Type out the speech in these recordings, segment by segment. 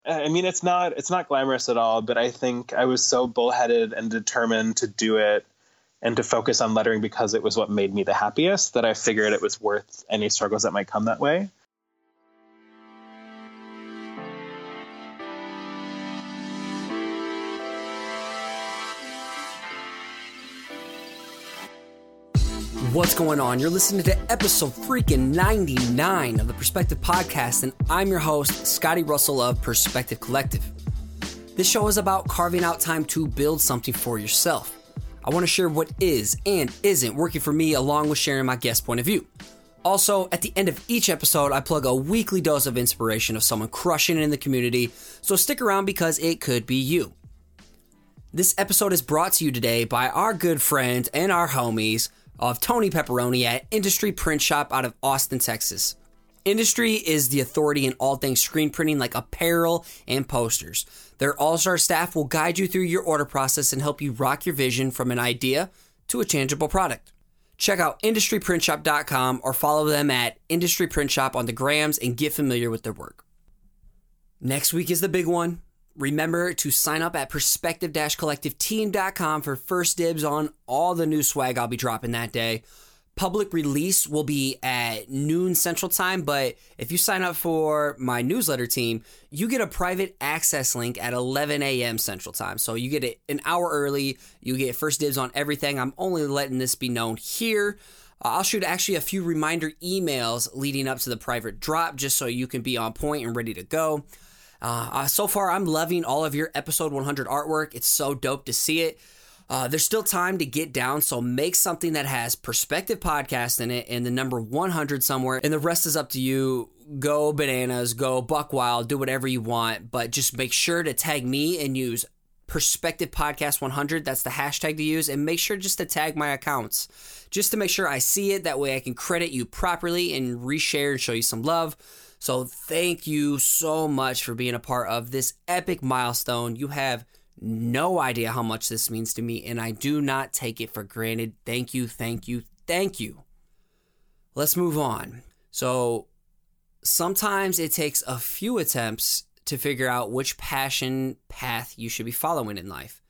I mean, it's not glamorous at all, but I think I was so bullheaded and determined to do it and to focus on lettering because it was what made me the happiest that I figured it was worth any struggles that might come that way. What's going on? You're listening to episode freaking 99 of the Perspective Podcast, and I'm your host, Scotty Russell of Perspective Collective. This show is about carving out time to build something for yourself. I want to share what is and isn't working for me, along with sharing my guest point of view. Also, at the end of each episode, I plug a weekly dose of inspiration of someone crushing it in the community, so stick around because it could be you. This episode is brought to you today by our good friends and our homies of Tony Pepperoni at Industry Print Shop out of Austin, Texas. Industry is the authority in all things screen printing like apparel and posters. Their all-star staff will guide you through your order process and help you rock your vision from an idea to a tangible product. Check out industryprintshop.com or follow them at Industry Print Shop on the grams and get familiar with their work. Next week is the big one. Remember to sign up at perspective-collectiveteam.com for first dibs on all the new swag I'll be dropping that day. Public release will be at noon Central Time, but if you sign up for my newsletter team, you get a private access link at 11 a.m. Central Time. So you get it an hour early. You get first dibs on everything. I'm only letting this be known here. I'll shoot actually a few reminder emails leading up to the private drop just so you can be on point and ready to go. So far, I'm loving all of your episode 100 artwork. It's so dope to see it. There's still time to get down, so make something that has Perspective Podcast in it and the number 100 somewhere, and the rest is up to you. Go bananas, go buck wild, do whatever you want, but just make sure to tag me and use Perspective Podcast 100. That's the hashtag to use, and make sure just to tag my accounts, just to make sure I see it. That way I can credit you properly and reshare and show you some love. So thank you so much for being a part of this epic milestone. You have no idea how much this means to me, and I do not take it for granted. Thank you, thank you, thank you. Let's move on. So sometimes it takes a few attempts to figure out which passion path you should be following in life.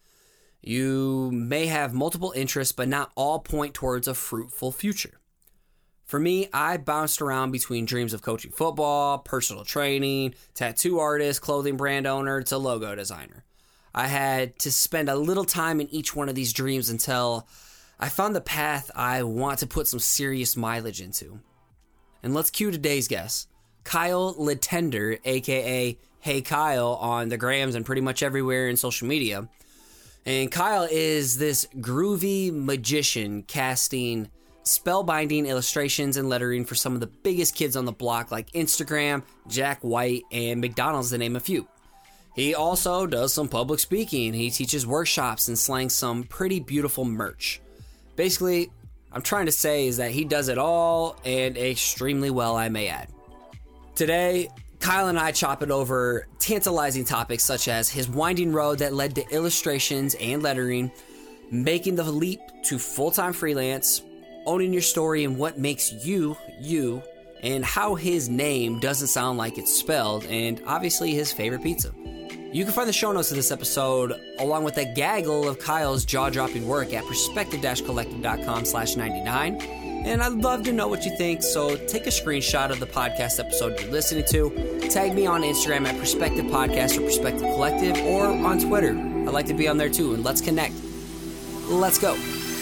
You may have multiple interests, but not all point towards a fruitful future. For me, I bounced around between dreams of coaching football, personal training, tattoo artist, clothing brand owner, to logo designer. I had to spend a little time in each one of these dreams until I found the path I want to put some serious mileage into. And let's cue today's guest, Kyle Latender, aka Hey Kyle, on the grams and pretty much everywhere in social media. And Kyle is this groovy magician casting spellbinding illustrations and lettering for some of the biggest kids on the block like Instagram, Jack White, and McDonald's, to name a few. He also does some public speaking. He teaches workshops and slangs some pretty beautiful merch. Basically, I'm trying to say is that he does it all and extremely well, I may add. Today, Kyle and I chop it over tantalizing topics such as his winding road that led to illustrations and lettering, making the leap to full-time freelance, owning your story and what makes you, you, and how his name doesn't sound like it's spelled, and obviously his favorite pizza. You can find the show notes of this episode, along with a gaggle of Kyle's jaw-dropping work at perspective-collective.com/99, and I'd love to know what you think, so take a screenshot of the podcast episode you're listening to, tag me on Instagram at Perspective Podcast or Perspective Collective, or on Twitter. I'd like to be on there too, and let's connect. Let's go.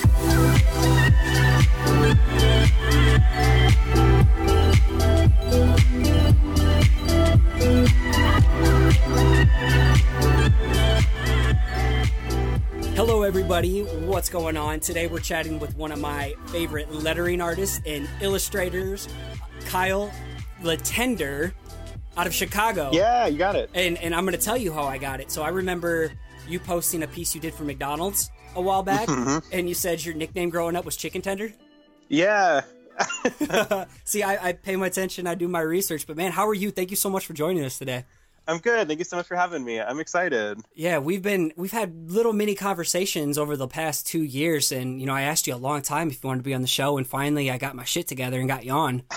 Hello everybody, what's going on? Today we're chatting with one of my favorite lettering artists and illustrators, Kyle Latender, out of Chicago. Yeah, you got it. And I'm going to tell you how I got it. So I remember you posting a piece you did for McDonald's a while back, and you said your nickname growing up was Chicken Tender? Yeah. See, I pay my attention, I do my research, but man, how are you? Thank you so much for joining us today. I'm good. Thank you so much for having me. I'm excited. Yeah, we've had little mini conversations over the past 2 years, and I asked you a long time if you wanted to be on the show, and finally I got my shit together and got you on.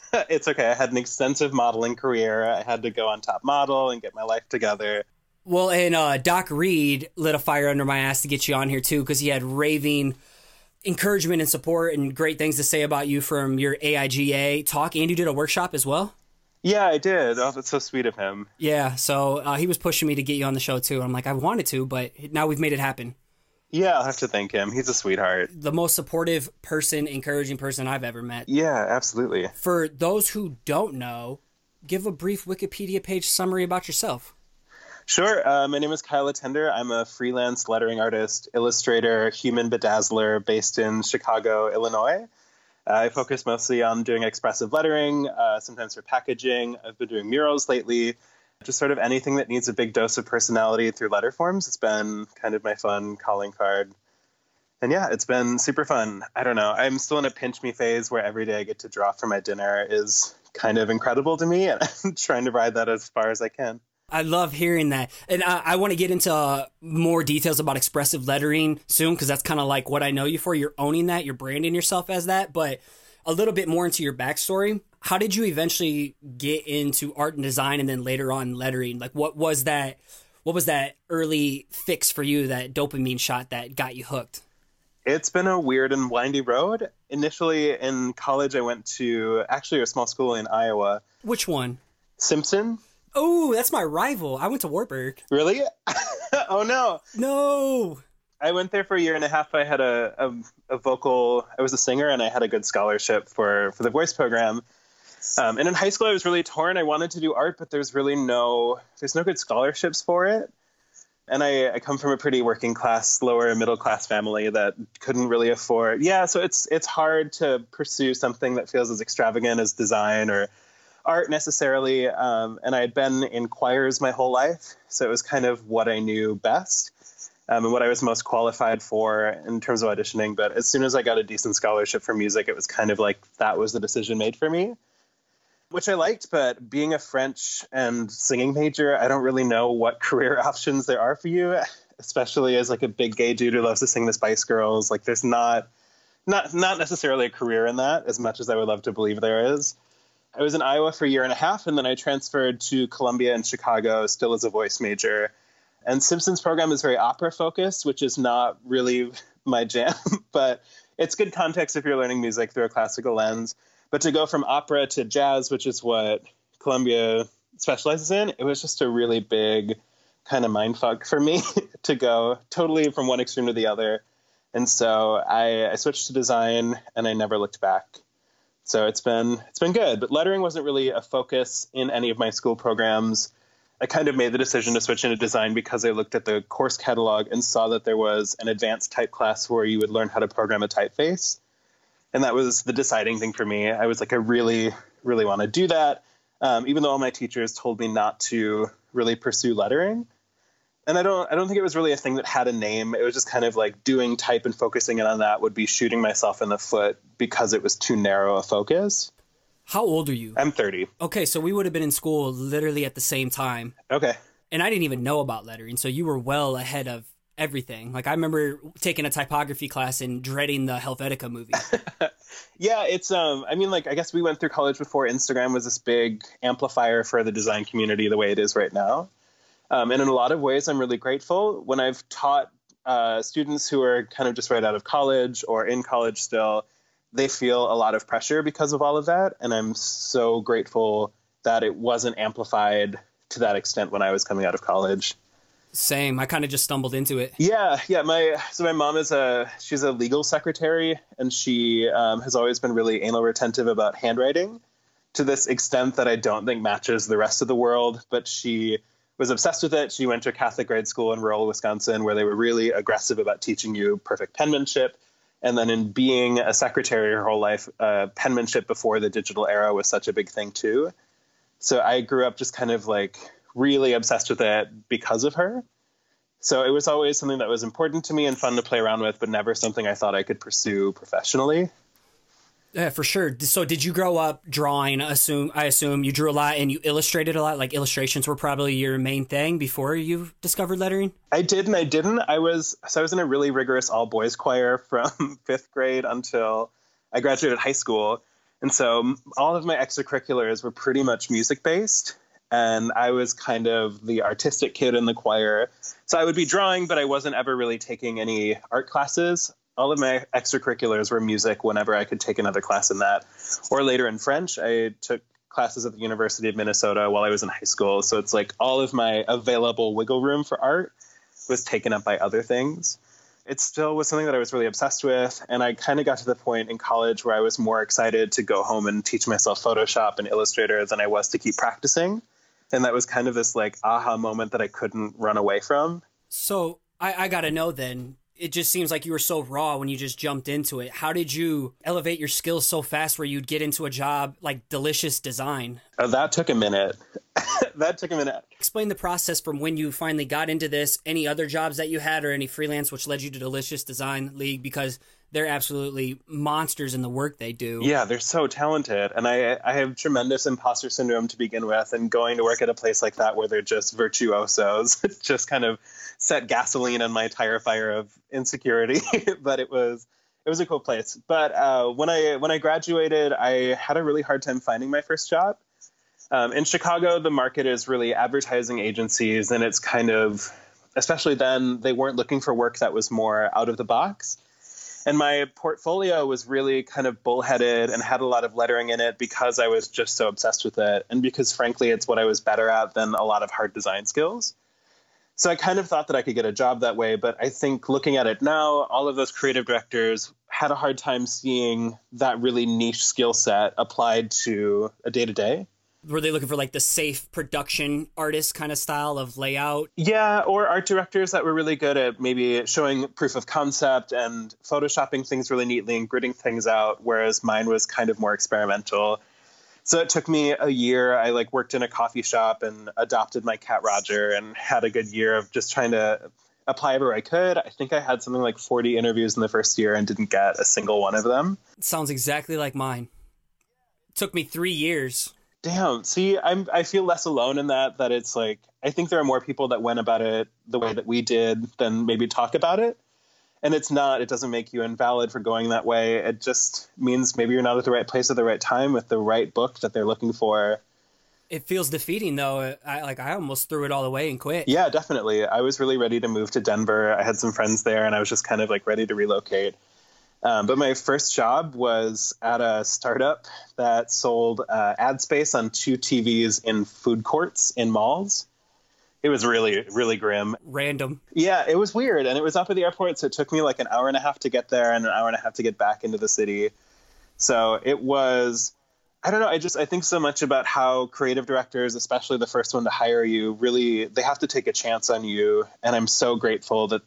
It's okay. I had an extensive modeling career. I had to go on Top Model and get my life together. Well, and Doc Reed lit a fire under my ass to get you on here too, because he had raving encouragement and support and great things to say about you from your AIGA talk. And you did a workshop as well? Yeah, I did. Oh, that's so sweet of him. Yeah, so he was pushing me to get you on the show too. I'm like, I wanted to, but now we've made it happen. Yeah, I'll have to thank him. He's a sweetheart. The most supportive person, encouraging person I've ever met. Yeah, absolutely. For those who don't know, give a brief Wikipedia page summary about yourself. Sure. My name is Kyle Attender. I'm a freelance lettering artist, illustrator, human bedazzler based in Chicago, Illinois. I focus mostly on doing expressive lettering, sometimes for packaging. I've been doing murals lately. Just sort of anything that needs a big dose of personality through letter forms. It's been kind of my fun calling card. And yeah, it's been super fun. I don't know. I'm still in a pinch me phase where every day I get to draw for my dinner is kind of incredible to me. And I'm trying to ride that as far as I can. I love hearing that. And I want to get into more details about expressive lettering soon, because that's kind of like what I know you for. You're owning that. You're branding yourself as that. But a little bit more into your backstory. How did you eventually get into art and design and then later on lettering? Like, what was that early fix for you, that dopamine shot that got you hooked? It's been a weird and windy road. Initially in college, I went to actually a small school in Iowa. Which one? Simpson. Oh, that's my rival. I went to Wartburg. Really? Oh, no. No. I went there for a year and a half. I had a vocal, I was a singer, and I had a good scholarship for the voice program. And in high school, I was really torn. I wanted to do art, but there's no good scholarships for it. And I come from a pretty working class, lower middle class family that couldn't really afford. Yeah, so it's hard to pursue something that feels as extravagant as design or art necessarily. And I had been in choirs my whole life, so it was kind of what I knew best. And what I was most qualified for in terms of auditioning. But as soon as I got a decent scholarship for music, it was kind of like that was the decision made for me, which I liked. But being a French and singing major, I don't really know what career options there are for you, especially as like a big gay dude who loves to sing the Spice Girls. Like there's not necessarily a career in that, as much as I would love to believe there is. I was in Iowa for a year and a half, and then I transferred to Columbia in Chicago, still as a voice major. And Simpson's program is very opera focused, which is not really my jam, but it's good context if you're learning music through a classical lens. But to go from opera to jazz, which is what Columbia specializes in, it was just a really big kind of mindfuck for me to go totally from one extreme to the other. And so I switched to design, and I never looked back. So it's been good. But lettering wasn't really a focus in any of my school programs. I kind of made the decision to switch into design because I looked at the course catalog and saw that there was an advanced type class where you would learn how to program a typeface. And that was the deciding thing for me. I was like, I really, really want to do that, even though all my teachers told me not to really pursue lettering. And I don't think it was really a thing that had a name. It was just kind of like doing type and focusing in on that would be shooting myself in the foot because it was too narrow a focus. How old are you? I'm 30. Okay, so we would have been in school literally at the same time. Okay. And I didn't even know about lettering, so you were well ahead of everything. Like, I remember taking a typography class and dreading the Helvetica movie. Yeah, it's, I mean, like, I guess we went through college before Instagram was this big amplifier for the design community the way it is right now. And in a lot of ways, I'm really grateful. When I've taught students who are kind of just right out of college or in college still, they feel a lot of pressure because of all of that. And I'm so grateful that it wasn't amplified to that extent when I was coming out of college. Same. I kind of just stumbled into it. Yeah. My mom she's a legal secretary, and she has always been really anal retentive about handwriting to this extent that I don't think matches the rest of the world. But she was obsessed with it. She went to a Catholic grade school in rural Wisconsin where they were really aggressive about teaching you perfect penmanship. And then in being a secretary her whole life, penmanship before the digital era was such a big thing too. So I grew up just kind of like really obsessed with it because of her. So it was always something that was important to me and fun to play around with, but never something I thought I could pursue professionally. Yeah, for sure. So did you grow up drawing? I assume you drew a lot and you illustrated a lot. Like illustrations were probably your main thing before you discovered lettering? I did and I didn't. I was in a really rigorous all boys choir from 5th grade until I graduated high school. And so all of my extracurriculars were pretty much music based. And I was kind of the artistic kid in the choir. So I would be drawing, but I wasn't ever really taking any art classes. All of my extracurriculars were music whenever I could take another class in that. Or later in French, I took classes at the University of Minnesota while I was in high school. So it's like all of my available wiggle room for art was taken up by other things. It still was something that I was really obsessed with. And I kind of got to the point in college where I was more excited to go home and teach myself Photoshop and Illustrator than I was to keep practicing. And that was kind of this like aha moment that I couldn't run away from. So I got to know then, it just seems like you were so raw when you just jumped into it. How did you elevate your skills so fast where you'd get into a job like Delicious Design? That took a minute. Explain the process from when you finally got into this, any other jobs that you had or any freelance which led you to Delicious Design League, because they're absolutely monsters in the work they do. Yeah, they're so talented. And I have tremendous imposter syndrome to begin with. And going to work at a place like that where they're just virtuosos, it just kind of set gasoline on my tire fire of insecurity. But it was a cool place. But when I graduated, I had a really hard time finding my first job. In Chicago, the market is really advertising agencies. And it's kind of, especially then, they weren't looking for work that was more out of the box. And my portfolio was really kind of bullheaded and had a lot of lettering in it because I was just so obsessed with it. And because, frankly, it's what I was better at than a lot of hard design skills. So I kind of thought that I could get a job that way. But I think looking at it now, all of those creative directors had a hard time seeing that really niche skill set applied to a day-to-day. Were they looking for like the safe production artist kind of style of layout? Yeah, or art directors that were really good at maybe showing proof of concept and photoshopping things really neatly and gridding things out, whereas mine was kind of more experimental. So it took me a year. I worked in a coffee shop and adopted my cat Roger and had a good year of just trying to apply everywhere I could. I think I had something like 40 interviews in the first year and didn't get a single one of them. It sounds exactly like mine. It took me 3 years. Damn. See, I feel less alone in that it's like, I think there are more people that went about it the way that we did than maybe talk about it. And it doesn't make you invalid for going that way. It just means maybe you're not at the right place at the right time with the right book that they're looking for. It feels defeating though. I almost threw it all away and quit. Yeah, definitely. I was really ready to move to Denver. I had some friends there and I was just kind of ready to relocate. But my first job was at a startup that sold ad space on 2 TVs in food courts in malls. It was really, really grim. Random. Yeah, it was weird. And it was up at the airport, so it took me an hour and a half to get there and an hour and a half to get back into the city. So it was, I don't know, I think so much about how creative directors, especially the first one to hire you, really, they have to take a chance on you. And I'm so grateful that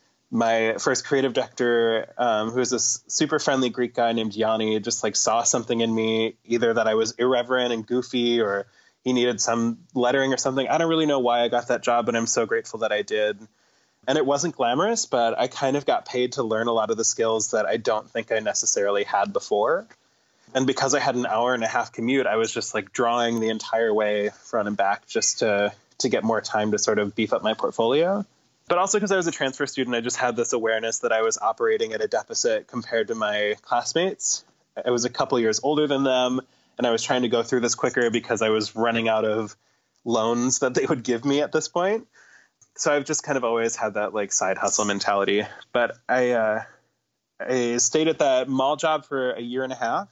my first creative director, who was this super friendly Greek guy named Yanni, just saw something in me, either that I was irreverent and goofy or he needed some lettering or something. I don't really know why I got that job, but I'm so grateful that I did. And it wasn't glamorous, but I kind of got paid to learn a lot of the skills that I don't think I necessarily had before. And because I had an hour and a half commute, I was just drawing the entire way front and back just to get more time to sort of beef up my portfolio. But also because I was a transfer student, I just had this awareness that I was operating at a deficit compared to my classmates. I was a couple years older than them, and I was trying to go through this quicker because I was running out of loans that they would give me at this point. So I've just kind of always had that side hustle mentality. But I stayed at that mall job for a year and a half.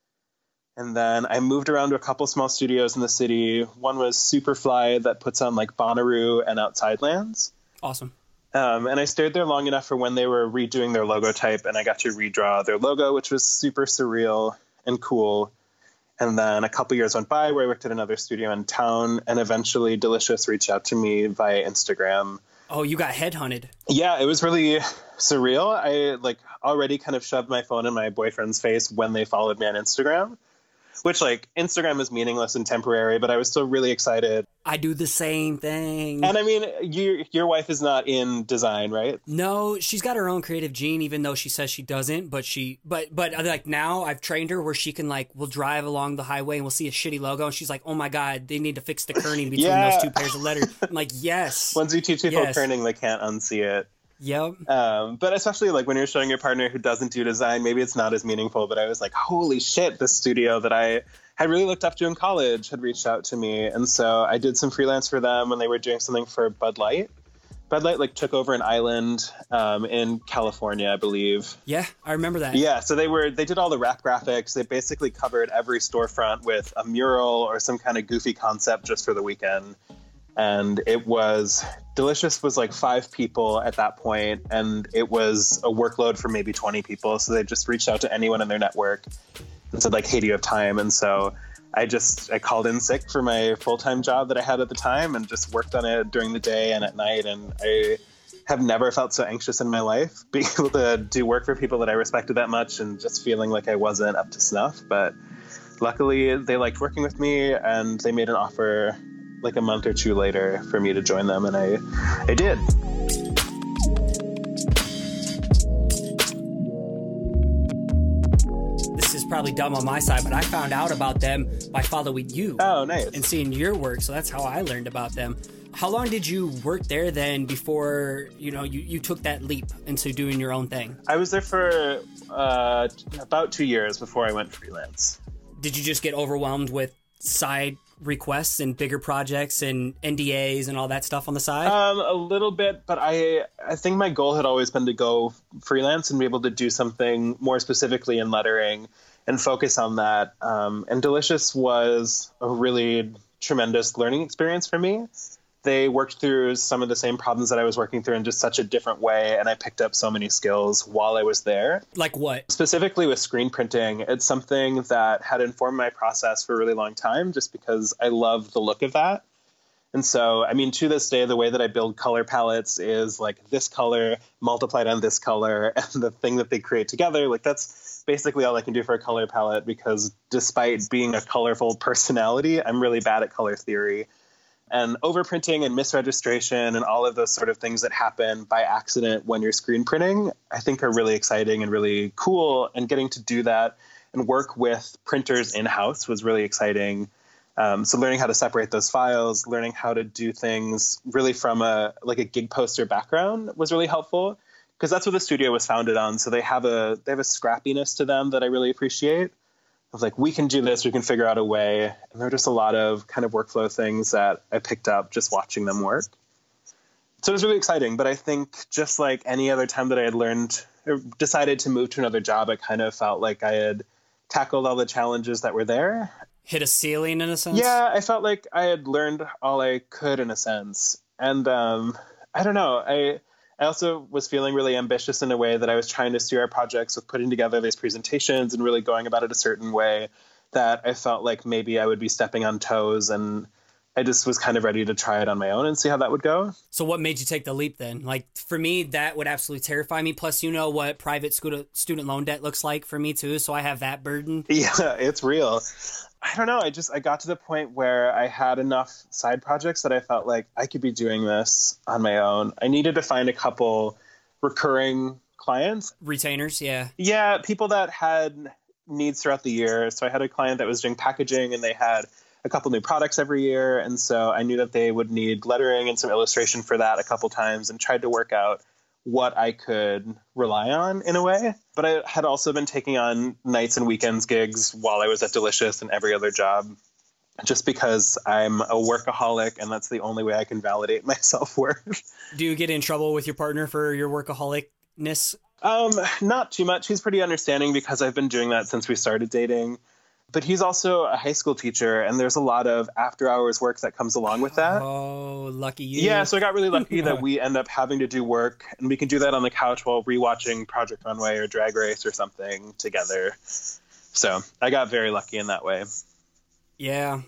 And then I moved around to a couple small studios in the city. One was Superfly that puts on Bonnaroo and Outside Lands. Awesome. And I stayed there long enough for when they were redoing their logo type, and I got to redraw their logo, which was super surreal and cool. And then a couple years went by where I worked at another studio in town, and eventually Delicious reached out to me via Instagram. Oh, you got headhunted. Yeah, it was really surreal. I already kind of shoved my phone in my boyfriend's face when they followed me on Instagram, which Instagram is meaningless and temporary, but I was still really excited. I do the same thing. And I mean, your wife is not in design, right? No, she's got her own creative gene, even though she says she doesn't. But now I've trained her where she can we'll drive along the highway and we'll see a shitty logo, and she's like, "Oh my god, they need to fix the kerning between those 2 pairs of letters." I'm like, yes. Once you teach people kerning, they can't unsee it. Yep. But especially like when you're showing your partner who doesn't do design, maybe it's not as meaningful. But I was like, holy shit, this studio that I had really looked up to in college had reached out to me. And so I did some freelance for them when they were doing something for Bud Light. Bud Light like took over an island in California, I believe. Yeah, I remember that. Yeah, so they did all the wrap graphics. They basically covered every storefront with a mural or some kind of goofy concept just for the weekend. And it was Delicious was like 5 people at that point, and it was a workload for maybe 20 people. So they just reached out to anyone in their network and said like, hey, do you have time? And so I called in sick for my full-time job that I had at the time and just worked on it during the day and at night. And I have never felt so anxious in my life, being able to do work for people that I respected that much and just feeling like I wasn't up to snuff. But luckily they liked working with me and they made an offer like a month or 2 later for me to join them. And I did. Probably dumb on my side, but I found out about them by following you. Oh, nice. And seeing your work, so that's how I learned about them. How long did you work there then before you took that leap into doing your own thing? I was there for about 2 years before I went freelance. Did you just get overwhelmed with side requests and bigger projects and NDAs and all that stuff on the side? A little bit, but I think my goal had always been to go freelance and be able to do something more specifically in lettering and focus on that. And Delicious was a really tremendous learning experience for me. They worked through some of the same problems that I was working through in just such a different way, and I picked up so many skills while I was there. Like what? Specifically with screen printing, it's something that had informed my process for a really long time just because I love the look of that. And so, I mean, to this day, the way that I build color palettes is like this color multiplied on this color, and the thing that they create together, like that's basically all I can do for a color palette, because despite being a colorful personality, I'm really bad at color theory. And overprinting and misregistration and all of those sort of things that happen by accident when you're screen printing, I think are really exciting and really cool. And getting to do that and work with printers in-house was really exciting. So learning how to separate those files, learning how to do things really from a gig poster background was really helpful, because that's what the studio was founded on. So they have a scrappiness to them that I really appreciate. Of like, we can do this, we can figure out a way. And there are just a lot of kind of workflow things that I picked up just watching them work. So it was really exciting. But I think just like any other time that I had learned or decided to move to another job, I kind of felt like I had tackled all the challenges that were there. Hit a ceiling in a sense? Yeah, I felt like I had learned all I could in a sense. And I don't know, I also was feeling really ambitious in a way that I was trying to steer our projects with putting together these presentations and really going about it a certain way that I felt like maybe I would be stepping on toes, and I just was kind of ready to try it on my own and see how that would go. So what made you take the leap then? Like for me, that would absolutely terrify me. Plus, you know what private student loan debt looks like for me too. So I have that burden. Yeah, it's real. I don't know. I got to the point where I had enough side projects that I felt like I could be doing this on my own. I needed to find a couple recurring clients. Retainers, yeah. Yeah, people that had needs throughout the year. So I had a client that was doing packaging, and they had a couple new products every year. And so I knew that they would need lettering and some illustration for that a couple times, and tried to work out what I could rely on in a way. But I had also been taking on nights and weekends gigs while I was at Delicious and every other job, just because I'm a workaholic, and that's the only way I can validate my self-worth. Do you get in trouble with your partner for your workaholicness? Not too much. He's pretty understanding because I've been doing that since we started dating. But he's also a high school teacher, and there's a lot of after-hours work that comes along with that. Oh, lucky you. Yeah, so I got really lucky that we end up having to do work, and we can do that on the couch while rewatching Project Runway or Drag Race or something together. So I got very lucky in that way. Yeah,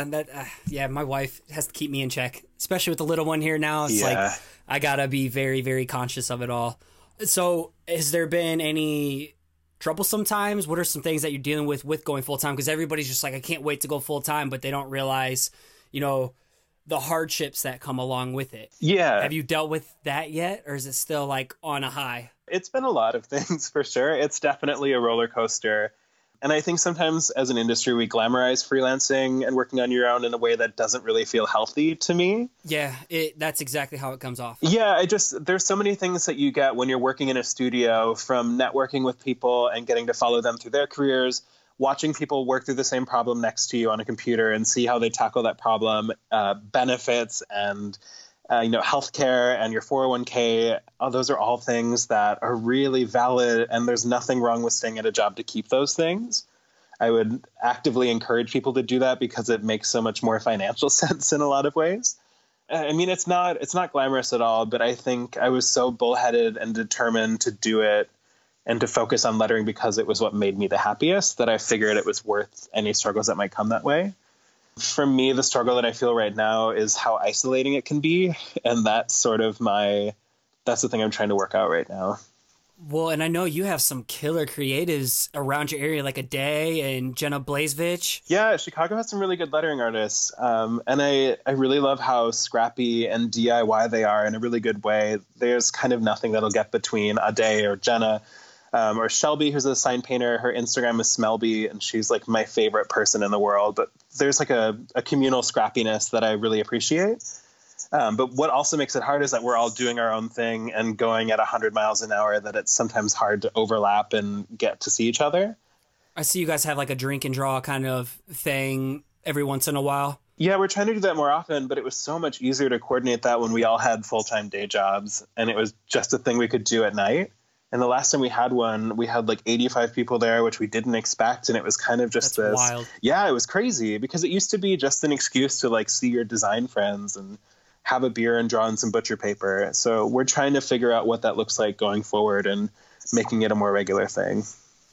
my wife has to keep me in check, especially with the little one here now. It's like I got to be very, very conscious of it all. So has there been any troublesome times? What are some things that you're dealing with going full-time? Because everybody's just like, I can't wait to go full-time, but they don't realize, the hardships that come along with it. Yeah. Have you dealt with that yet? Or is it still like on a high? It's been a lot of things for sure. It's definitely a roller coaster. And I think sometimes as an industry, we glamorize freelancing and working on your own in a way that doesn't really feel healthy to me. Yeah, that's exactly how it comes off. Yeah, there's so many things that you get when you're working in a studio, from networking with people and getting to follow them through their careers, watching people work through the same problem next to you on a computer and see how they tackle that problem, benefits and healthcare and your 401k. Those are all things that are really valid, and there's nothing wrong with staying at a job to keep those things. I would actively encourage people to do that because it makes so much more financial sense in a lot of ways. I mean, it's not glamorous at all, but I think I was so bullheaded and determined to do it and to focus on lettering because it was what made me the happiest that I figured it was worth any struggles that might come that way. For me, the struggle that I feel right now is how isolating it can be. And that's that's the thing I'm trying to work out right now. Well, and I know you have some killer creatives around your area, like Aday and Jenna Blazevich. Yeah, Chicago has some really good lettering artists. And I really love how scrappy and DIY they are in a really good way. There's kind of nothing that'll get between Aday or Jenna. Or Shelby, who's a sign painter. Her Instagram is Smelby, and she's like my favorite person in the world. But there's like a communal scrappiness that I really appreciate. But what also makes it hard is that we're all doing our own thing and going at 100 miles an hour, that it's sometimes hard to overlap and get to see each other. I see you guys have like a drink and draw kind of thing every once in a while. Yeah, we're trying to do that more often, but it was so much easier to coordinate that when we all had full-time day jobs, and it was just a thing we could do at night. And the last time we had one, we had like 85 people there, which we didn't expect. And it was kind of just That's wild. Yeah, it was crazy because it used to be just an excuse to like see your design friends and have a beer and draw on some butcher paper. So we're trying to figure out what that looks like going forward and making it a more regular thing.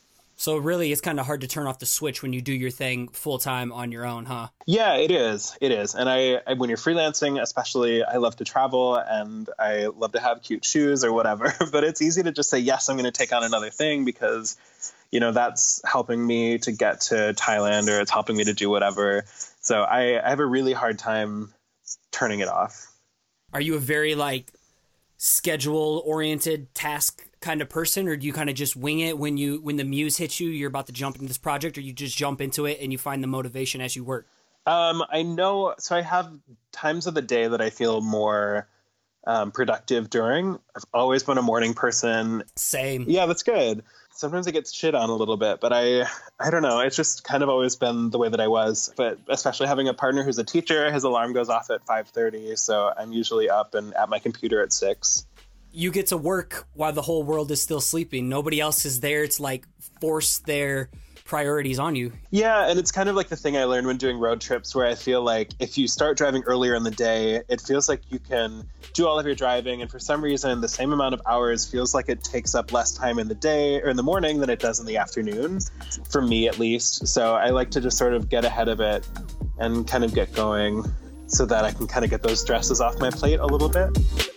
So really, it's kind of hard to turn off the switch when you do your thing full time on your own, huh? Yeah, it is. It is. And I when you're freelancing, especially, I love to travel and I love to have cute shoes or whatever. But it's easy to just say, yes, I'm going to take on another thing because, that's helping me to get to Thailand or it's helping me to do whatever. So I have a really hard time turning it off. Are you a very schedule oriented task kind of person, or do you kind of just wing it when the muse hits you, you're about to jump into this project, or you just jump into it and you find the motivation as you work? I know. So I have times of the day that I feel more productive during. I've always been a morning person. Same. Yeah, that's good. Sometimes I get shit on a little bit, but I don't know. It's just kind of always been the way that I was. But especially having a partner who's a teacher, his alarm goes off at 5:30, so I'm usually up and at my computer at 6. You get to work while the whole world is still sleeping. Nobody else is there. It's like force their priorities on you. Yeah, and it's kind of like the thing I learned when doing road trips, where I feel like if you start driving earlier in the day, it feels like you can do all of your driving, and for some reason the same amount of hours feels like it takes up less time in the day or in the morning than it does in the afternoon, for me at least. So I like to just sort of get ahead of it and kind of get going so that I can kind of get those stresses off my plate a little bit.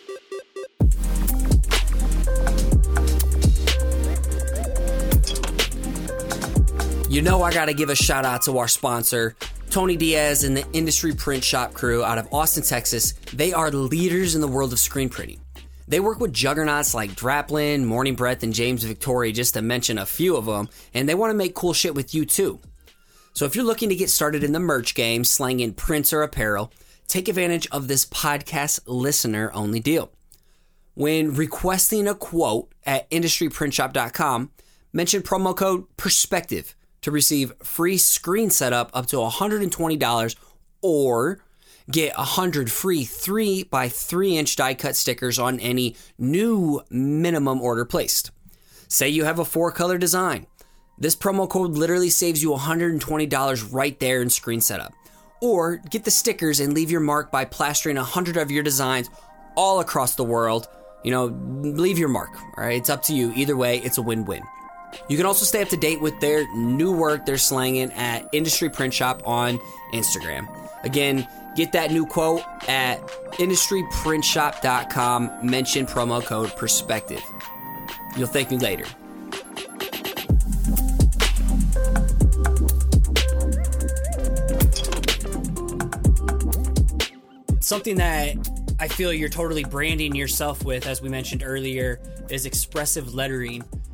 I got to give a shout out to our sponsor, Tony Diaz and the Industry Print Shop crew out of Austin, Texas. They are leaders in the world of screen printing. They work with juggernauts like Draplin, Morning Breath, and James Victoria, just to mention a few of them, and they want to make cool shit with you too. So if you're looking to get started in the merch game, slanging prints or apparel, take advantage of this podcast listener-only deal. When requesting a quote at industryprintshop.com, mention promo code PERSPECTIVE to receive free screen setup up to $120, or get 100 free 3x3-inch die cut stickers on any new minimum order placed. Say you have a 4-color design. This promo code literally saves you $120 right there in screen setup. Or get the stickers and leave your mark by plastering 100 of your designs all across the world. Leave your mark. All right, it's up to you. Either way, it's a win-win. You can also stay up to date with their new work they're slanging at Industry Print Shop on Instagram. Again, get that new quote at industryprintshop.com. Mention promo code PERSPECTIVE. You'll thank me later. Something that I feel you're totally branding yourself with, as we mentioned earlier, is expressive lettering.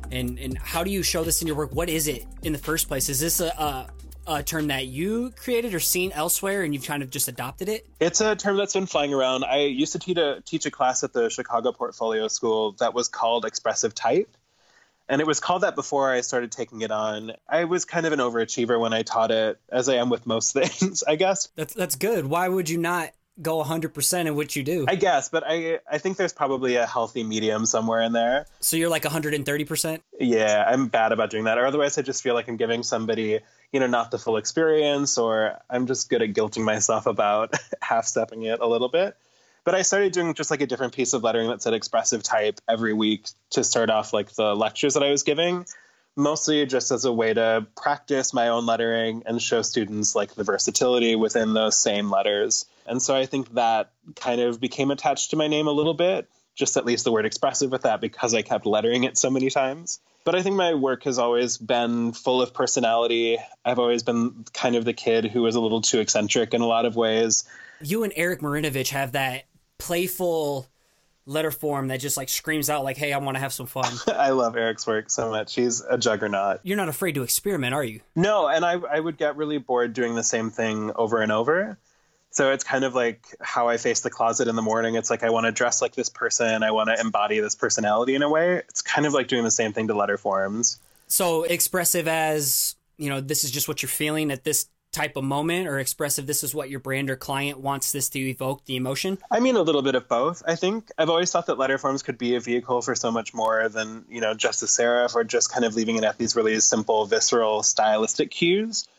And how do you show this in your work? What is it in the first place? Is this a term that you created or seen elsewhere and you've kind of just adopted it? It's a term that's been flying around. I used to teach a class at the Chicago Portfolio School that was called Expressive Type. And it was called that before I started taking it on. I was kind of an overachiever when I taught it, as I am with most things, I guess. That's good. Why would you not go 100% in what you do? I guess, but I think there's probably a healthy medium somewhere in there. So you're like 130%? Yeah, I'm bad about doing that. Or otherwise I just feel like I'm giving somebody, not the full experience, or I'm just good at guilting myself about half-stepping it a little bit. But I started doing just like a different piece of lettering that said expressive type every week to start off like the lectures that I was giving, mostly just as a way to practice my own lettering and show students like the versatility within those same letters. And so I think that kind of became attached to my name a little bit, just at least the word expressive with that, because I kept lettering it so many times. But I think my work has always been full of personality. I've always been kind of the kid who was a little too eccentric in a lot of ways. You and Eric Marinovich have that playful letter form that just like screams out like, hey, I want to have some fun. I love Eric's work so much. He's a juggernaut. You're not afraid to experiment, are you? No, and I would get really bored doing the same thing over and over. So it's kind of like how I face the closet in the morning. It's like I want to dress like this person. I want to embody this personality in a way. It's kind of like doing the same thing to letter forms. So expressive as, this is just what you're feeling at this type of moment, or expressive, this is what your brand or client wants this to evoke the emotion? I mean, a little bit of both. I think I've always thought that letter forms could be a vehicle for so much more than, just a serif, or just kind of leaving it at these really simple, visceral, stylistic cues.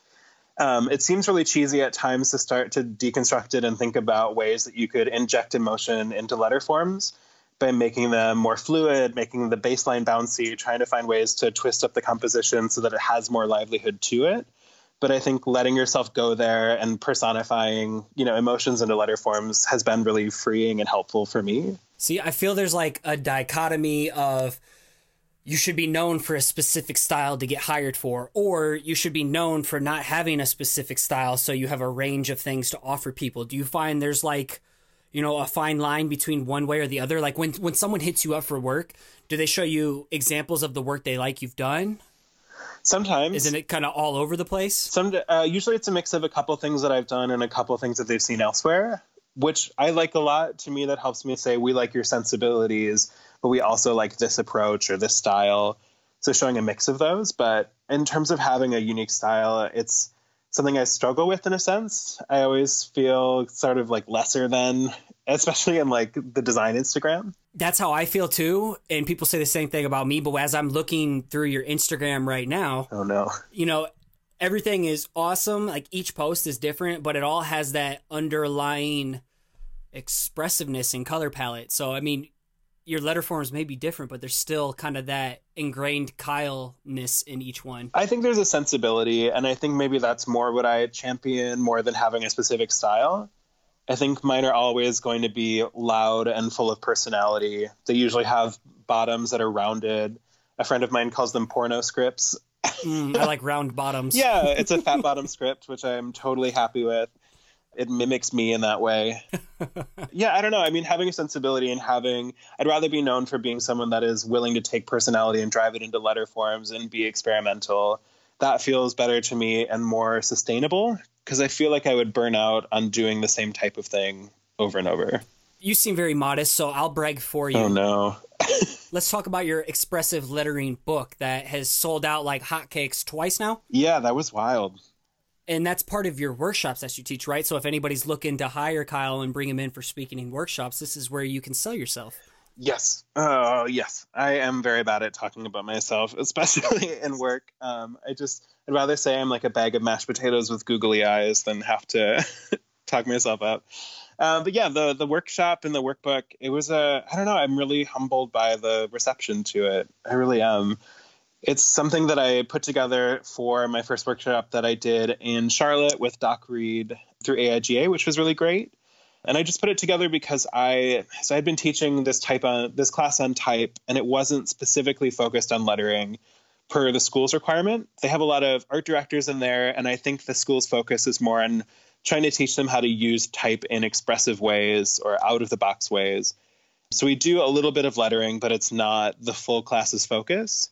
It seems really cheesy at times to start to deconstruct it and think about ways that you could inject emotion into letter forms by making them more fluid, making the baseline bouncy, trying to find ways to twist up the composition so that it has more livelihood to it. But I think letting yourself go there and personifying, emotions into letter forms has been really freeing and helpful for me. See, I feel there's like a dichotomy of you should be known for a specific style to get hired for, or you should be known for not having a specific style so you have a range of things to offer people. Do you find there's like, a fine line between one way or the other? Like when someone hits you up for work, do they show you examples of the work they like you've done? Sometimes. Isn't it kind of all over the place? Usually it's a mix of a couple things that I've done and a couple things that they've seen elsewhere, which I like a lot. To me, that helps me say, we like your sensibilities, but we also like this approach or this style. So showing a mix of those. But in terms of having a unique style, it's something I struggle with in a sense. I always feel sort of like lesser than, especially in like the design Instagram. That's how I feel too. And people say the same thing about me. But as I'm looking through your Instagram right now, oh no, everything is awesome. Like each post is different, but it all has that underlying expressiveness and color palette. So, I mean, your letter forms may be different, but there's still kind of that ingrained Kyle-ness in each one. I think there's a sensibility, and I think maybe that's more what I champion more than having a specific style. I think mine are always going to be loud and full of personality. They usually have bottoms that are rounded. A friend of mine calls them porno scripts. I like round bottoms. Yeah, it's a fat bottom script, which I'm totally happy with. It mimics me in that way. Yeah, I don't know. I mean, having a sensibility and I'd rather be known for being someone that is willing to take personality and drive it into letter forms and be experimental. That feels better to me and more sustainable, because I feel like I would burn out on doing the same type of thing over and over. You seem very modest, so I'll brag for you. Oh, no. Let's talk about your expressive lettering book that has sold out like hotcakes twice now. Yeah, that was wild. And that's part of your workshops that you teach, right? So if anybody's looking to hire Kyle and bring him in for speaking in workshops, this is where you can sell yourself. Yes. Oh, yes. I am very bad at talking about myself, especially in work. I'd rather say I'm like a bag of mashed potatoes with googly eyes than have to talk myself up. But yeah, the workshop and the workbook, it was I don't know, I'm really humbled by the reception to it. I really am. It's something that I put together for my first workshop that I did in Charlotte with Doc Reed through AIGA, which was really great. And I just put it together because I'd been teaching this class on type, and it wasn't specifically focused on lettering per the school's requirement. They have a lot of art directors in there, and I think the school's focus is more on trying to teach them how to use type in expressive ways or out of the box ways. So we do a little bit of lettering, but it's not the full class's focus.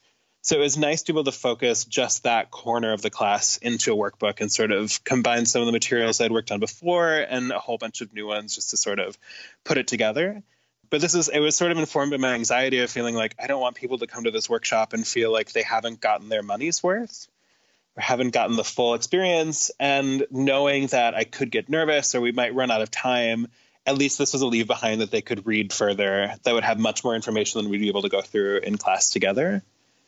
So it was nice to be able to focus just that corner of the class into a workbook and sort of combine some of the materials I'd worked on before and a whole bunch of new ones just to sort of put it together. But it was sort of informed by my anxiety of feeling like I don't want people to come to this workshop and feel like they haven't gotten their money's worth or haven't gotten the full experience. And knowing that I could get nervous or we might run out of time, at least this was a leave behind that they could read further that would have much more information than we'd be able to go through in class together.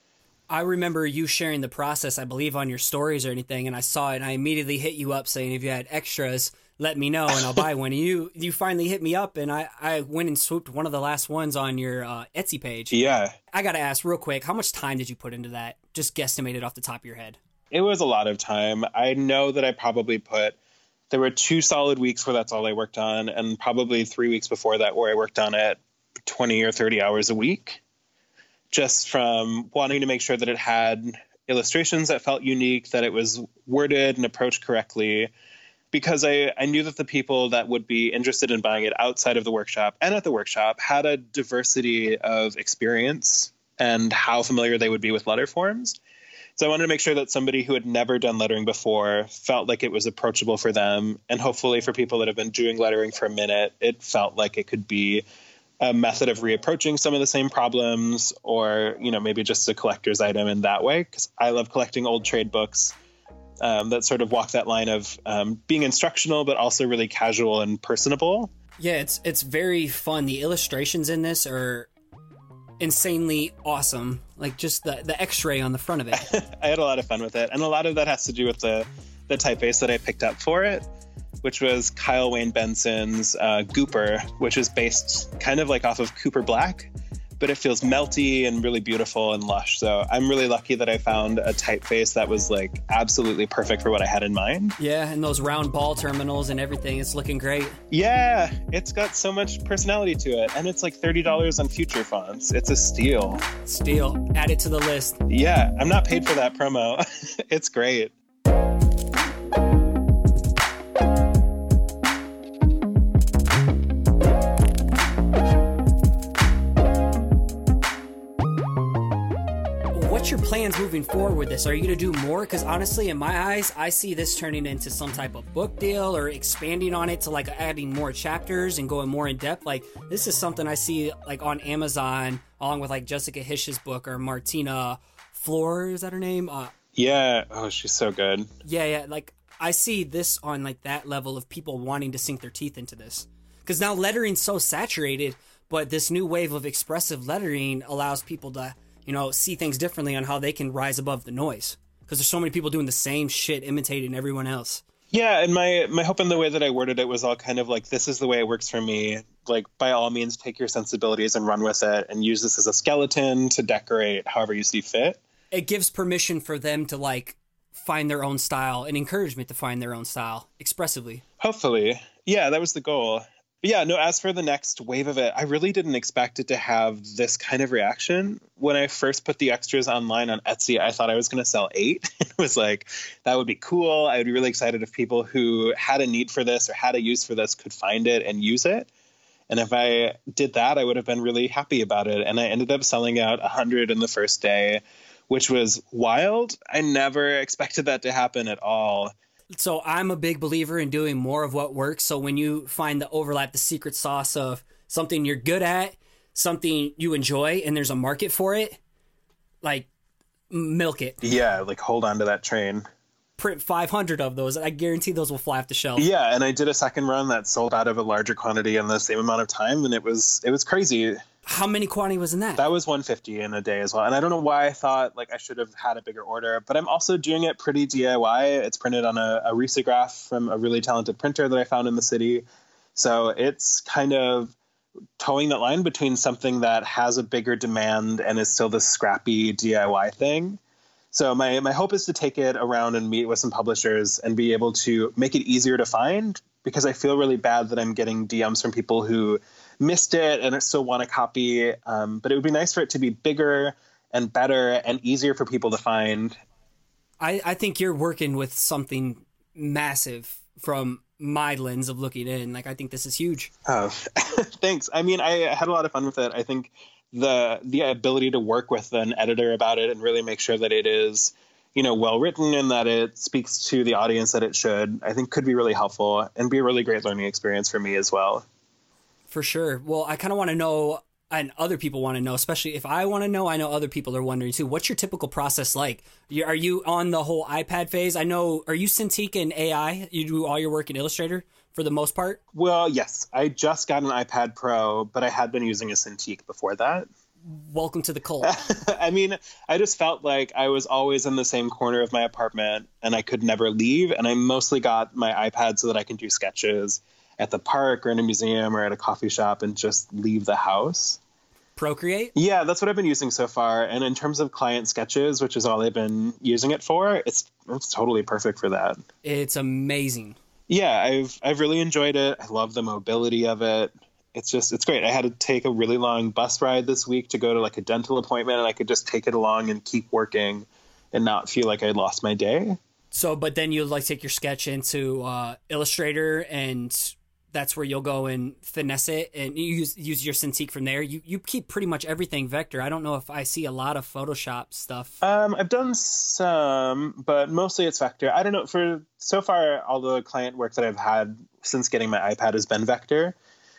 I remember you sharing the process, I believe, on your stories or anything, and I saw it, and I immediately hit you up saying if you had extras, let me know, and I'll buy one. And you finally hit me up, and I went and swooped one of the last ones on your Etsy page. Yeah. I got to ask real quick, how much time did you put into that? Just guesstimated off the top of your head. It was a lot of time. I know that I probably there were 2 solid weeks where that's all I worked on, and probably 3 weeks before that where I worked on it 20 or 30 hours a week. Just from wanting to make sure that it had illustrations that felt unique, that it was worded and approached correctly, because I knew that the people that would be interested in buying it outside of the workshop and at the workshop had a diversity of experience and how familiar they would be with letter forms. So I wanted to make sure that somebody who had never done lettering before felt like it was approachable for them. And hopefully for people that have been doing lettering for a minute, it felt like it could be a method of reapproaching some of the same problems, or, maybe just a collector's item in that way. Because I love collecting old trade books that sort of walk that line of being instructional, but also really casual and personable. Yeah, it's very fun. The illustrations in this are insanely awesome. Like just the X-ray on the front of it. I had a lot of fun with it. And a lot of that has to do with the typeface that I picked up for it, which was Kyle Wayne Benson's Gooper, which is based kind of like off of Cooper Black, but it feels melty and really beautiful and lush. So I'm really lucky that I found a typeface that was like absolutely perfect for what I had in mind. Yeah, and those round ball terminals and everything, it's looking great. Yeah, it's got so much personality to it. And it's like $30 on Future Fonts. It's a steal. Steal. Add it to the list. Yeah, I'm not paid for that promo. It's great. What's your plans moving forward with this? Are you going to do more? Because honestly, in my eyes, I see this turning into some type of book deal or expanding on it to like adding more chapters and going more in depth. Like this is something I see like on Amazon along with like Jessica Hish's book or Martina Floor. Is that her name? Yeah. Oh, she's so good. Yeah. Like I see this on like that level of people wanting to sink their teeth into this. Because now lettering's so saturated, but this new wave of expressive lettering allows people to see things differently on how they can rise above the noise. Because there's so many people doing the same shit, imitating everyone else. Yeah, and my hope in the way that I worded it was all kind of like, this is the way it works for me. Like, by all means, take your sensibilities and run with it and use this as a skeleton to decorate however you see fit. It gives permission for them to, like, find their own style and encouragement to find their own style expressively. Hopefully. Yeah, that was the goal. But yeah, no, as for the next wave of it, I really didn't expect it to have this kind of reaction. When I first put the extras online on Etsy, I thought I was going to sell 8. It was like, that would be cool. I would be really excited if people who had a need for this or had a use for this could find it and use it. And if I did that, I would have been really happy about it. And I ended up selling out 100 in the first day, which was wild. I never expected that to happen at all. So I'm a big believer in doing more of what works. So when you find the overlap, the secret sauce of something you're good at, something you enjoy, and there's a market for it, like milk it. Yeah, like hold on to that train. Print 500 of those. I guarantee those will fly off the shelf. Yeah, and I did a second run that sold out of a larger quantity in the same amount of time, and it was crazy. How many quantity was in that? That was 150 in a day as well. And I don't know why I thought like I should have had a bigger order, but I'm also doing it pretty DIY. It's printed on a risograph from a really talented printer that I found in the city. So it's kind of towing that line between something that has a bigger demand and is still this scrappy DIY thing. So my hope is to take it around and meet with some publishers and be able to make it easier to find, because I feel really bad that I'm getting DMs from people who missed it and still want a copy. But it would be nice for it to be bigger and better and easier for people to find. I think you're working with something massive from my lens of looking in. Like, I think this is huge. Oh, thanks. I mean, I had a lot of fun with it. I think the ability to work with an editor about it and really make sure that it is, well written and that it speaks to the audience that it should, I think could be really helpful and be a really great learning experience for me as well. For sure. Well, I kind of want to know, and other people want to know, especially if I want to know, I know other people are wondering too. What's your typical process like? Are you on the whole iPad phase? I know, are you Cintiq and AI? You do all your work in Illustrator for the most part? Well, yes. I just got an iPad Pro, but I had been using a Cintiq before that. Welcome to the cult. I mean, I just felt like I was always in the same corner of my apartment and I could never leave. And I mostly got my iPad so that I can do sketches at the park or in a museum or at a coffee shop and just leave the house. Procreate? Yeah, that's what I've been using so far. And in terms of client sketches, which is all I've been using it for, it's totally perfect for that. It's amazing. Yeah, I've really enjoyed it. I love the mobility of it. It's great. I had to take a really long bus ride this week to go to like a dental appointment, and I could just take it along and keep working and not feel like I lost my day. So, but then you like take your sketch into Illustrator, and that's where you'll go and finesse it, and you use your Cintiq from there. You keep pretty much everything vector. I don't know if I see a lot of Photoshop stuff. I've done some, but mostly it's vector. I don't know. For so far, all the client work that I've had since getting my iPad has been vector.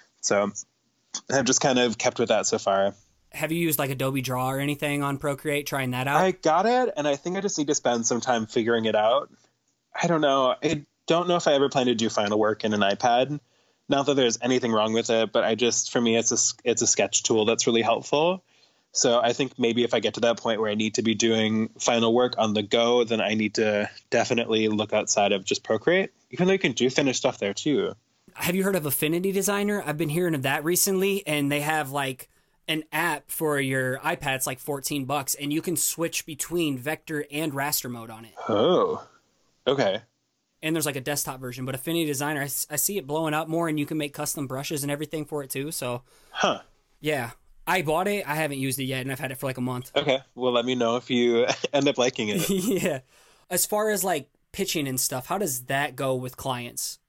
So I've just kind of kept with that so far. Have you used like Adobe Draw or anything on Procreate, trying that out? I got it, and I think I just need to spend some time figuring it out. I don't know. I don't know if I ever plan to do final work in an iPad. Not that there's anything wrong with it, but for me, it's a sketch tool that's really helpful. So I think maybe if I get to that point where I need to be doing final work on the go, then I need to definitely look outside of just Procreate, even though you can do finished stuff there too. Have you heard of Affinity Designer? I've been hearing of that recently, and they have like an app for your iPad. It's like $14, and you can switch between vector and raster mode on it. Oh, okay. And there's like a desktop version, but Affinity Designer, I see it blowing up more, and you can make custom brushes and everything for it too. So, yeah, I bought it. I haven't used it yet, and I've had it for like a month. Okay, well, let me know if you end up liking it. Yeah. As far as like pitching and stuff, how does that go with clients?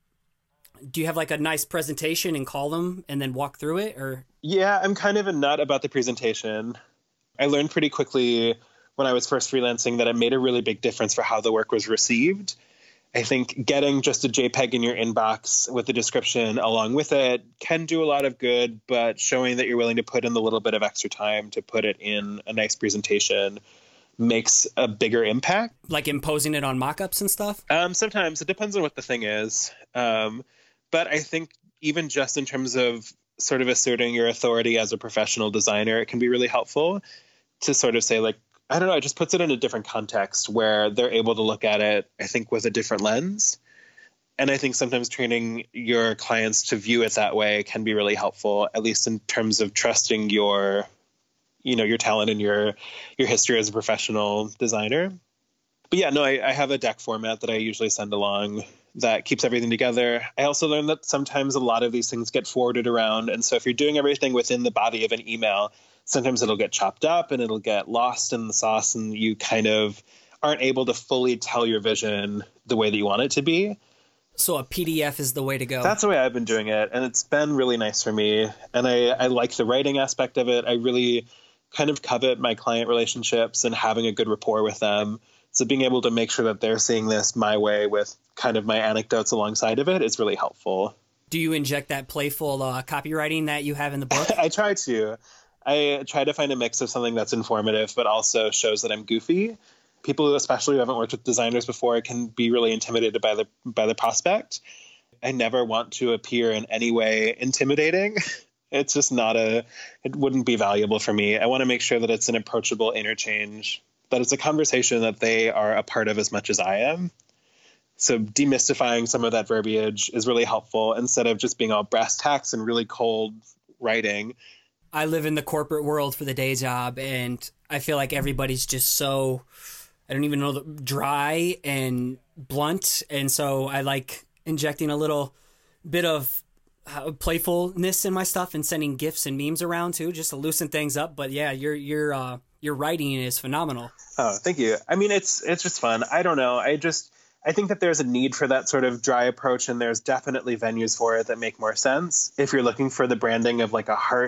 Do you have like a nice presentation and call them and then walk through it, or? Yeah, I'm kind of a nut about the presentation. I learned pretty quickly when I was first freelancing that it made a really big difference for how the work was received. I think getting just a JPEG in your inbox with a description along with it can do a lot of good, but showing that you're willing to put in the little bit of extra time to put it in a nice presentation makes a bigger impact. Like imposing it on mock-ups and stuff? Sometimes. It depends on what the thing is. But I think even just in terms of sort of asserting your authority as a professional designer, it can be really helpful to sort of say, like, I don't know, it just puts it in a different context where they're able to look at it, I think, with a different lens. And I think sometimes training your clients to view it that way can be really helpful, at least in terms of trusting your talent and your history as a professional designer. But yeah, no, I have a deck format that I usually send along that keeps everything together. I also learned that sometimes a lot of these things get forwarded around. And so if you're doing everything within the body of an email, sometimes it'll get chopped up and it'll get lost in the sauce, and you kind of aren't able to fully tell your vision the way that you want it to be. So a PDF is the way to go. That's the way I've been doing it, and it's been really nice for me. And I like the writing aspect of it. I really kind of covet my client relationships and having a good rapport with them. So being able to make sure that they're seeing this my way with kind of my anecdotes alongside of it is really helpful. Do you inject that playful copywriting that you have in the book? I try to. I try to find a mix of something that's informative, but also shows that I'm goofy. People, especially who haven't worked with designers before, can be really intimidated by the prospect. I never want to appear in any way intimidating. It's just it wouldn't be valuable for me. I want to make sure that it's an approachable interchange, that it's a conversation that they are a part of as much as I am. So demystifying some of that verbiage is really helpful instead of just being all brass tacks and really cold writing. I live in the corporate world for the day job, and I feel like everybody's just so, I don't even know, dry and blunt. And so I like injecting a little bit of playfulness in my stuff and sending GIFs and memes around too, just to loosen things up. But yeah, your writing is phenomenal. Oh, thank you. I mean, it's just fun. I don't know. I think that there's a need for that sort of dry approach, and there's definitely venues for it that make more sense. If you're looking for the branding of like a heart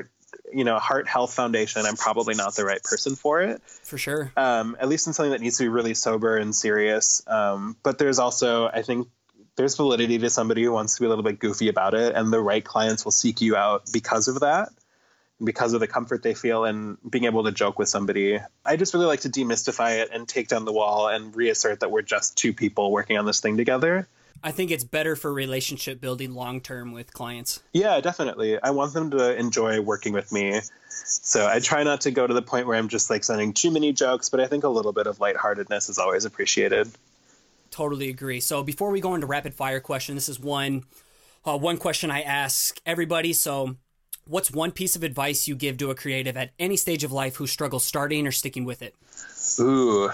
Heart Health Foundation, I'm probably not the right person for it. For sure. At least in something that needs to be really sober and serious. But there's also, I think, there's validity to somebody who wants to be a little bit goofy about it, and the right clients will seek you out because of that, because of the comfort they feel in being able to joke with somebody. I just really like to demystify it and take down the wall and reassert that we're just two people working on this thing together. I think it's better for relationship building long-term with clients. Yeah, definitely. I want them to enjoy working with me. So I try not to go to the point where I'm just like sending too many jokes, but I think a little bit of lightheartedness is always appreciated. Totally agree. So before we go into rapid fire question, this is one question I ask everybody. So what's one piece of advice you give to a creative at any stage of life who struggles starting or sticking with it? Ooh,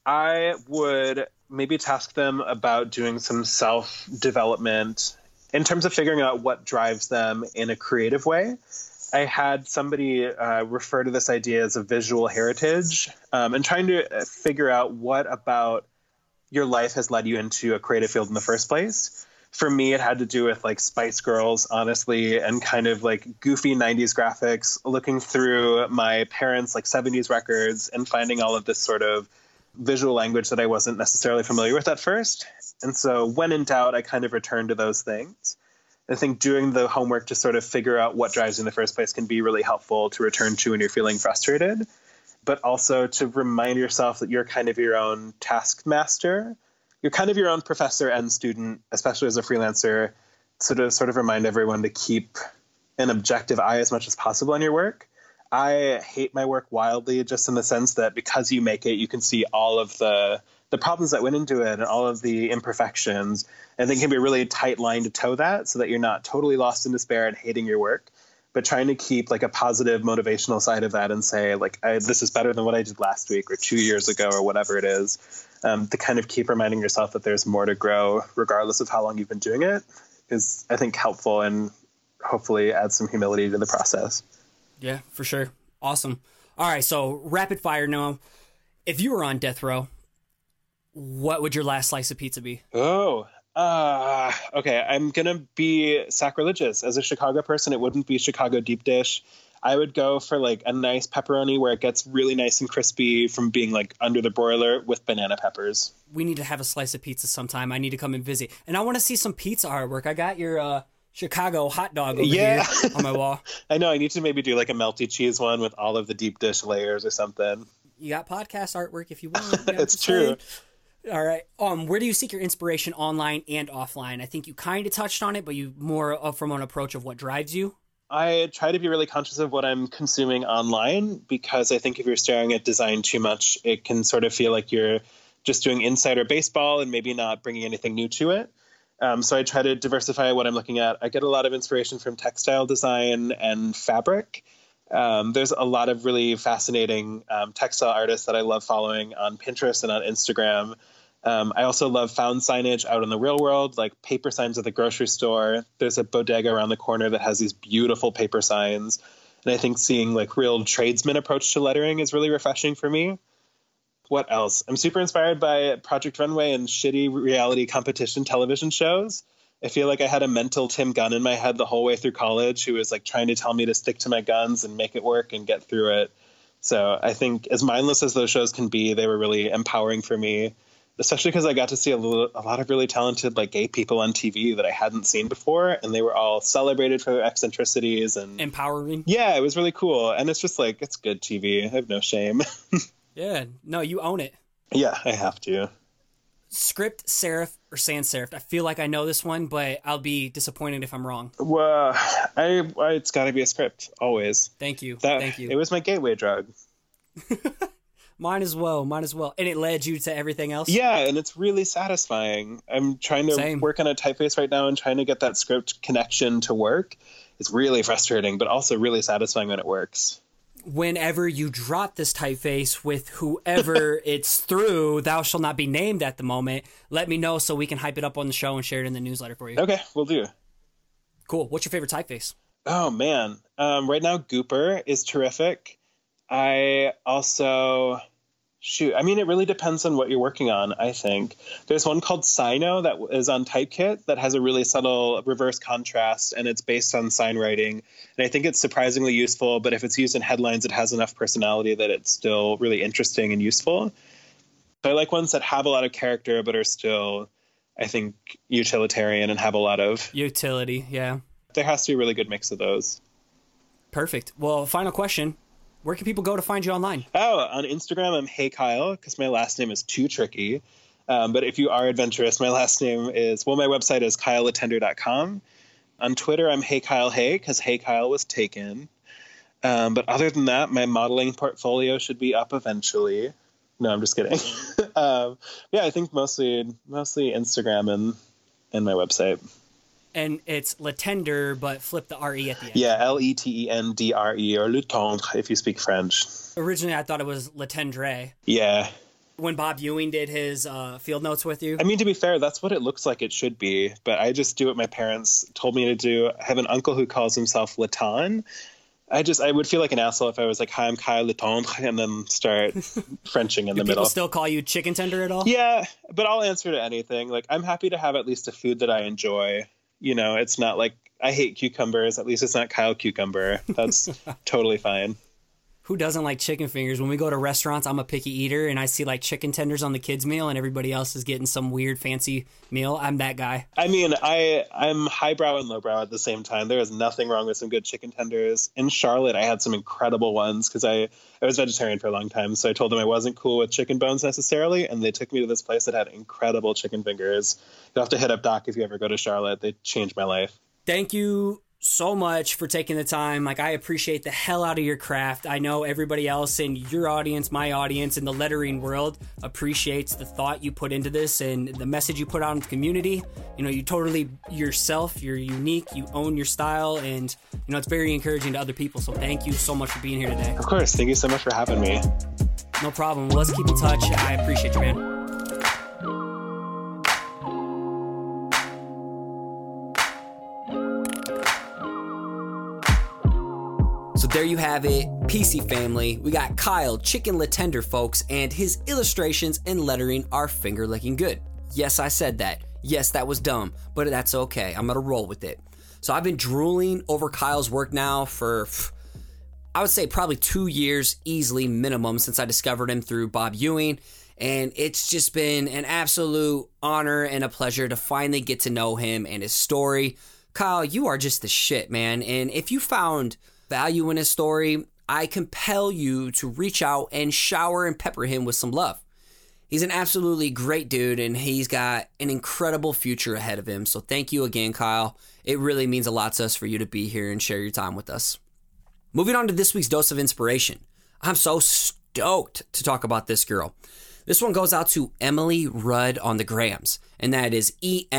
I would maybe task them about doing some self-development in terms of figuring out what drives them in a creative way. I had somebody refer to this idea as a visual heritage, and trying to figure out what about your life has led you into a creative field in the first place. For me, it had to do with like Spice Girls, honestly, and kind of like goofy 90s graphics, looking through my parents' like 70s records and finding all of this sort of visual language that I wasn't necessarily familiar with at first. And so when in doubt, I kind of returned to those things. I think doing the homework to sort of figure out what drives you in the first place can be really helpful to return to when you're feeling frustrated, but also to remind yourself that you're kind of your own taskmaster. You're kind of your own professor and student, especially as a freelancer, so to sort of remind everyone to keep an objective eye as much as possible on your work. I hate my work wildly, just in the sense that because you make it, you can see all of the problems that went into it and all of the imperfections. And I think it can be a really tight line to toe that so that you're not totally lost in despair and hating your work, but trying to keep like a positive motivational side of that and say like, this is better than what I did last week or 2 years ago or whatever it is, to kind of keep reminding yourself that there's more to grow regardless of how long you've been doing it is, I think, helpful and hopefully adds some humility to the process. Yeah, for sure. Awesome. All right. So rapid fire, Noah. If you were on death row, what would your last slice of pizza be? Okay. I'm going to be sacrilegious. As a Chicago person, it wouldn't be Chicago deep dish. I would go for like a nice pepperoni where it gets really nice and crispy from being like under the broiler with banana peppers. We need to have a slice of pizza sometime. I need to come and visit. And I want to see some pizza artwork. I got your Chicago hot dog over here on my wall. I know. I need to maybe do like a melty cheese one with all of the deep dish layers or something. You got podcast artwork if you want. It's true. All right. Where do you seek your inspiration online and offline? I think you kind of touched on it, but you more from an approach of what drives you. I try to be really conscious of what I'm consuming online, because I think if you're staring at design too much, it can sort of feel like you're just doing insider baseball and maybe not bringing anything new to it. So I try to diversify what I'm looking at. I get a lot of inspiration from textile design and fabric. There's a lot of really fascinating textile artists that I love following on Pinterest and on Instagram. I also love found signage out in the real world, like paper signs at the grocery store. There's a bodega around the corner that has these beautiful paper signs. And I think seeing like real tradesman approach to lettering is really refreshing for me. What else? I'm super inspired by Project Runway and shitty reality competition television shows. I feel like I had a mental Tim Gunn in my head the whole way through college, who was like trying to tell me to stick to my guns and make it work and get through it. So I think as mindless as those shows can be, they were really empowering for me, especially because I got to see a lot of really talented like gay people on TV that I hadn't seen before. And they were all celebrated for their eccentricities and empowering. Yeah, it was really cool. And it's just like, it's good TV. I have no shame. Yeah, no, you own it. Yeah, I have to. Script, serif, or sans serif? I feel like I know this one, but I'll be disappointed if I'm wrong. Well, it's got to be a script, always. Thank you. Thank you. It was my gateway drug. Mine as well. And it led you to everything else? Yeah, and it's really satisfying. I'm trying to work on a typeface right now and trying to get that script connection to work. It's really frustrating, but also really satisfying when it works. Whenever you drop this typeface with whoever it's through, thou shall not be named at the moment, let me know so we can hype it up on the show and share it in the newsletter for you. Okay, we'll do. Cool. What's your favorite typeface? Oh, man. Right now, Gooper is terrific. I also Shoot, I mean, it really depends on what you're working on, I think. There's one called Sino that is on Typekit that has a really subtle reverse contrast, and it's based on sign writing. And I think it's surprisingly useful, but if it's used in headlines, it has enough personality that it's still really interesting and useful. So I like ones that have a lot of character, but are still, I think, utilitarian and have a lot of utility. Yeah. There has to be a really good mix of those. Perfect. Well, final question. Where can people go to find you online? Oh, on Instagram, I'm Hey Kyle, because my last name is too tricky. But if you are adventurous, my last name is, well, my website is kylelatender.com. On Twitter, I'm Hey Kyle Hey, because Hey Kyle was taken. But other than that, my modeling portfolio should be up eventually. No, I'm just kidding. Yeah, I think mostly Instagram and my website. And it's Latender, but flip the R-E at the end. Yeah, Letendre, or Le Tendre, if you speak French. Originally, I thought it was Latendre. Yeah. When Bob Ewing did his field notes with you? I mean, to be fair, that's what it looks like it should be, but I just do what my parents told me to do. I have an uncle who calls himself Latan. I would feel like an asshole if I was like, hi, I'm Kyle Latendre, and then start Frenching in the middle. People still call you chicken tender at all? Yeah, but I'll answer to anything. Like, I'm happy to have at least a food that I enjoy. You know, it's not like I hate cucumbers. At least it's not Kyle Cucumber. That's totally fine. Who doesn't like chicken fingers? When we go to restaurants, I'm a picky eater, and I see like chicken tenders on the kids' meal, and everybody else is getting some weird fancy meal. I'm that guy. I mean, I'm highbrow and lowbrow at the same time. There is nothing wrong with some good chicken tenders. In Charlotte, I had some incredible ones because I was vegetarian for a long time, so I told them I wasn't cool with chicken bones necessarily, and they took me to this place that had incredible chicken fingers. You'll have to hit up Doc if you ever go to Charlotte. They changed my life. Thank you so much for taking the time. Like, I appreciate the hell out of your craft. I know everybody else in your audience, my audience, in the lettering world appreciates the thought you put into this and the message you put out in the community. You know, you totally yourself, you're unique, you own your style, and you know, it's very encouraging to other people. So thank you so much for being here today. Of course. Thank you so much for having me. No problem. Well, let's keep in touch. I appreciate you, man. So there you have it, PC family. We got Kyle Chicken Latender, folks, and his illustrations and lettering are finger-licking good. Yes, I said that. Yes, that was dumb, but that's okay. I'm gonna roll with it. So I've been drooling over Kyle's work now for, I would say, probably 2 years easily minimum since I discovered him through Bob Ewing, and it's just been an absolute honor and a pleasure to finally get to know him and his story. Kyle, you are just the shit, man, and if you found value in his story, I compel you to reach out and shower and pepper him with some love. He's an absolutely great dude, and he's got an incredible future ahead of him. So thank you again, Kyle. It really means a lot to us for you to be here and share your time with us. Moving on to this week's Dose of Inspiration. I'm so stoked to talk about this girl. This one goes out to Emily Rudd on the grams, and that is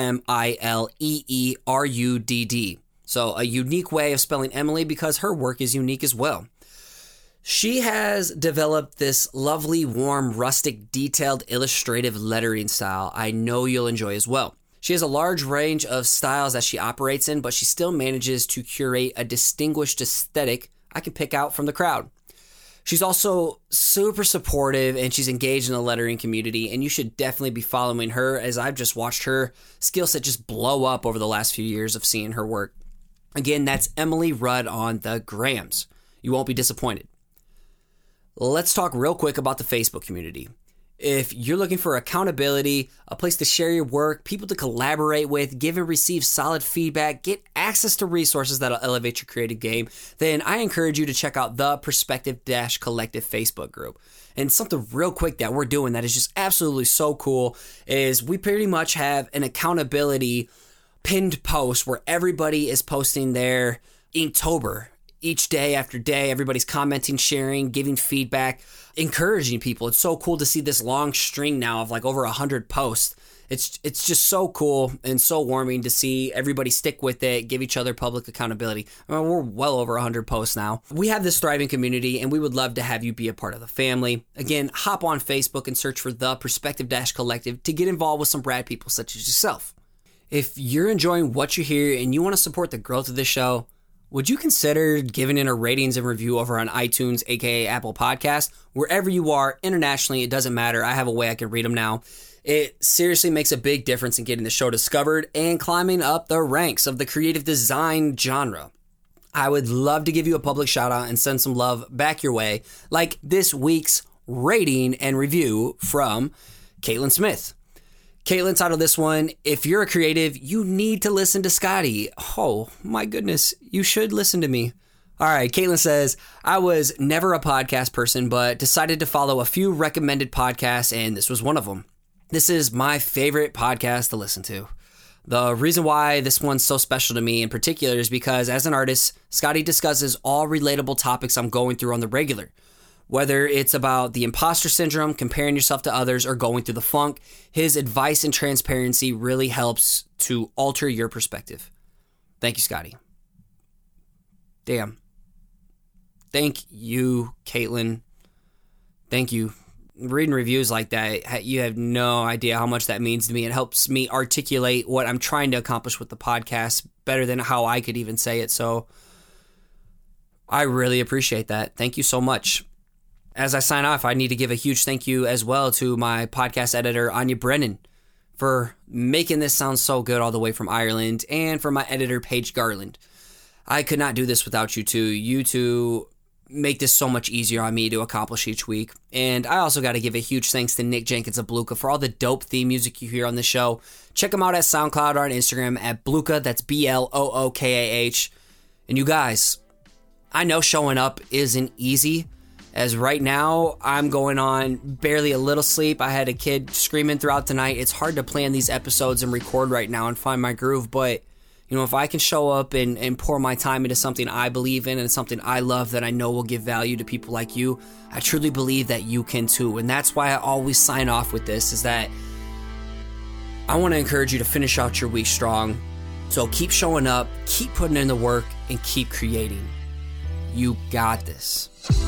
EMILEERUDD. So a unique way of spelling Emily because her work is unique as well. She has developed this lovely, warm, rustic, detailed, illustrative lettering style I know you'll enjoy as well. She has a large range of styles that she operates in, but she still manages to curate a distinguished aesthetic I can pick out from the crowd. She's also super supportive, and she's engaged in the lettering community, and you should definitely be following her, as I've just watched her skill set just blow up over the last few years of seeing her work. Again, that's Emily Rudd on the grams. You won't be disappointed. Let's talk real quick about the Facebook community. If you're looking for accountability, a place to share your work, people to collaborate with, give and receive solid feedback, get access to resources that'll elevate your creative game, then I encourage you to check out the Perspective-Collective Facebook group. And something real quick that we're doing that is just absolutely so cool is we pretty much have an accountability pinned post where everybody is posting their Inktober. Each day after day, everybody's commenting, sharing, giving feedback, encouraging people. It's so cool to see this long string now of like over 100 posts. It's just so cool and so warming to see everybody stick with it, give each other public accountability. I mean, we're well over 100 posts now. We have this thriving community, and we would love to have you be a part of the family. Again, hop on Facebook and search for the Perspective-Collective to get involved with some rad people such as yourself. If you're enjoying what you hear and you want to support the growth of this show, would you consider giving it a ratings and review over on iTunes, aka Apple Podcasts? Wherever you are, internationally, it doesn't matter. I have a way I can read them now. It seriously makes a big difference in getting the show discovered and climbing up the ranks of the creative design genre. I would love to give you a public shout out and send some love back your way, like this week's rating and review from Caitlin Smith. Caitlin titled this one, "If you're a creative, you need to listen to Scotty." Oh my goodness, you should listen to me. All right, Caitlin says, "I was never a podcast person, but decided to follow a few recommended podcasts, and this was one of them. This is my favorite podcast to listen to. The reason why this one's so special to me in particular is because as an artist, Scotty discusses all relatable topics I'm going through on the regular. Whether it's about the imposter syndrome, comparing yourself to others, or going through the funk, his advice and transparency really helps to alter your perspective. Thank you, Scotty." Damn. Thank you, Caitlin. Thank you. Reading reviews like that, you have no idea how much that means to me. It helps me articulate what I'm trying to accomplish with the podcast better than how I could even say it. So I really appreciate that. Thank you so much. As I sign off, I need to give a huge thank you as well to my podcast editor, Anya Brennan, for making this sound so good all the way from Ireland, and for my editor, Paige Garland. I could not do this without you two. You two make this so much easier on me to accomplish each week. And I also got to give a huge thanks to Nick Jenkins of Bluka for all the dope theme music you hear on the show. Check him out at SoundCloud or on Instagram at Bluka. That's BLOOKAH. And you guys, I know showing up isn't easy, as right now I'm going on barely a little sleep. I had a kid screaming throughout the night. It's hard to plan these episodes and record right now and find my groove, but you know, if I can show up and pour my time into something I believe in and something I love that I know will give value to people like you, I truly believe that you can too. And that's why I always sign off with this, is that I want to encourage you to finish out your week strong. So keep showing up, keep putting in the work, and keep creating. You got this.